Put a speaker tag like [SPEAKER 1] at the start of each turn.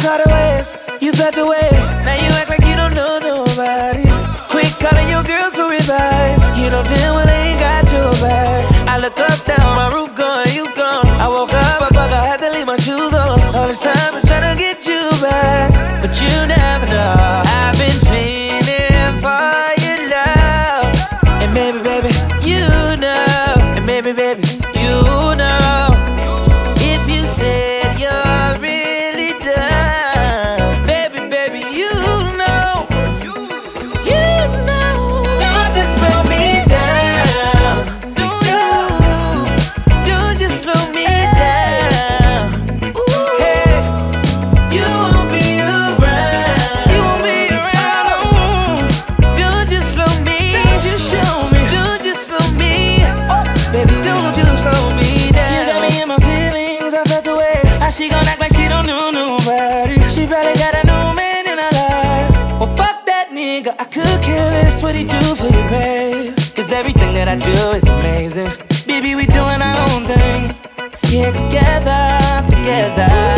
[SPEAKER 1] caught a wave, you felt the wave. Now you act like you don't know nobody. Quick calling your girls for advice. You don't deal when they ain't got your back. I look up down, my roof gone, you gone. I woke up, I had to leave my shoes on. All this time I'm trying to get you back, but you never know. I've been feeling for your love, and maybe, baby, you know, and maybe, baby, you know. If you said you're really done, baby, baby, you know, you know. Don't just slow me down, don't just slow me down. Hey, you won't be around, you won't be around. Don't just slow me, don't you show me, don't just slow me, baby, don't you slow me down. You got me in my feelings, I felt the way. How she gon' act like she don't know nobody? She probably got a new man in her life. Well, fuck that nigga, I could care less what he do for you, babe. Cause everything that I do is amazing. Baby, we doing our own thing. Yeah, together, together.